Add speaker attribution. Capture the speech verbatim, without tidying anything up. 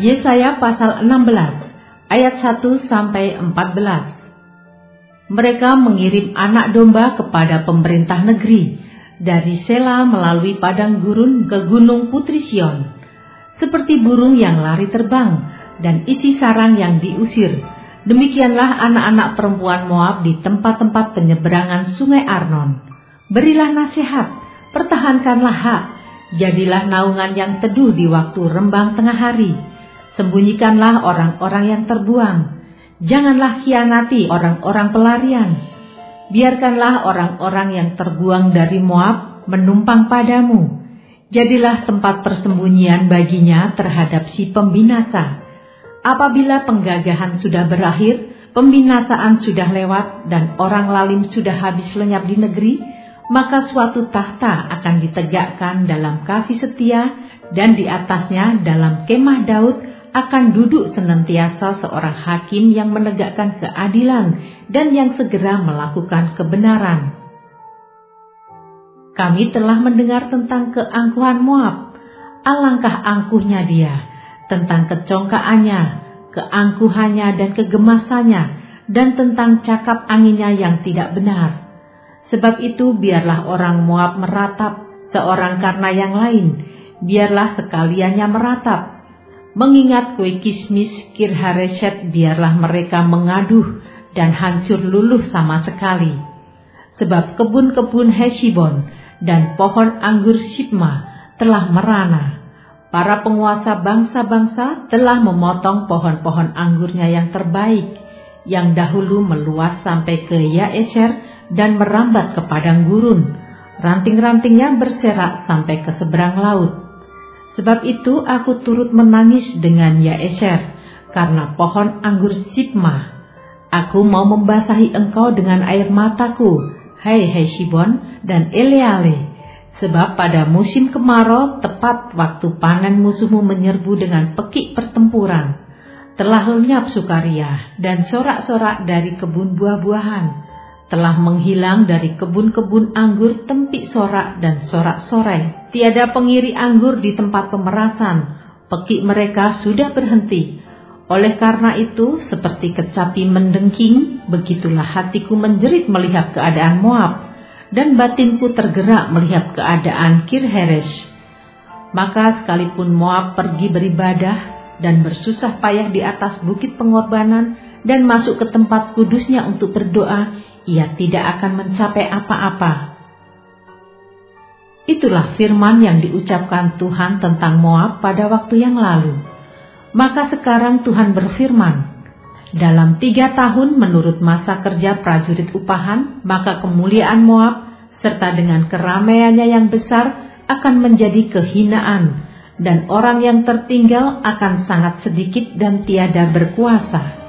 Speaker 1: Yesaya pasal enam belas ayat satu sampai empat belas. Mereka mengirim anak domba kepada pemerintah negeri dari Sela melalui padang gurun ke gunung Putri Sion, seperti burung yang lari terbang dan isi sarang yang diusir. Demikianlah anak-anak perempuan Moab di tempat-tempat penyeberangan sungai Arnon. Berilah nasihat, pertahankanlah hak, jadilah naungan yang teduh di waktu rembang tengah hari. Sembunyikanlah orang-orang yang terbuang. Janganlah khianati orang-orang pelarian. Biarkanlah orang-orang yang terbuang dari Moab menumpang padamu. Jadilah tempat persembunyian baginya terhadap si pembinasa. Apabila penggagahan sudah berakhir, pembinasaan sudah lewat, dan orang lalim sudah habis lenyap di negeri, maka suatu tahta akan ditegakkan dalam kasih setia, dan di atasnya dalam kemah Daud akan duduk senantiasa seorang hakim yang menegakkan keadilan dan yang segera melakukan kebenaran. Kami telah mendengar tentang keangkuhan Moab, alangkah angkuhnya dia, tentang kecongkaannya, keangkuhannya dan kegemasannya, dan tentang cakap anginnya yang tidak benar. Sebab itu biarlah orang Moab meratap, seorang karena yang lain, biarlah sekaliannya meratap. Mengingat kue kismis Kirhareset, biarlah mereka mengaduh dan hancur luluh sama sekali. Sebab kebun-kebun Heshibon dan pohon anggur Sibma telah merana. Para penguasa bangsa-bangsa telah memotong pohon-pohon anggurnya yang terbaik, yang dahulu meluas sampai ke Yaeser dan merambat ke padang gurun. Ranting-rantingnya berserak sampai ke seberang laut. Sebab itu aku turut menangis dengan Yaeser karena pohon anggur Sibma. Aku mau membasahi engkau dengan air mataku, hai Heshibon dan Eleale. Sebab pada musim kemarau, tepat waktu panen musuhmu menyerbu dengan pekik pertempuran, telah lenyap sukaria dan sorak-sorak dari kebun buah-buahan, telah menghilang dari kebun-kebun anggur tempik sorak dan sorak-sorai. Tiada pengiri anggur di tempat pemerasan, pekik mereka sudah berhenti. Oleh karena itu, seperti kecapi mendengking, begitulah hatiku menjerit melihat keadaan Moab, dan batinku tergerak melihat keadaan Kirheres. Maka sekalipun Moab pergi beribadah dan bersusah payah di atas bukit pengorbanan dan masuk ke tempat kudusnya untuk berdoa, ia tidak akan mencapai apa-apa. Itulah firman yang diucapkan Tuhan tentang Moab pada waktu yang lalu. Maka sekarang Tuhan berfirman, dalam tiga tahun menurut masa kerja prajurit upahan, maka kemuliaan Moab serta dengan keramaiannya yang besar akan menjadi kehinaan, dan orang yang tertinggal akan sangat sedikit dan tiada berkuasa.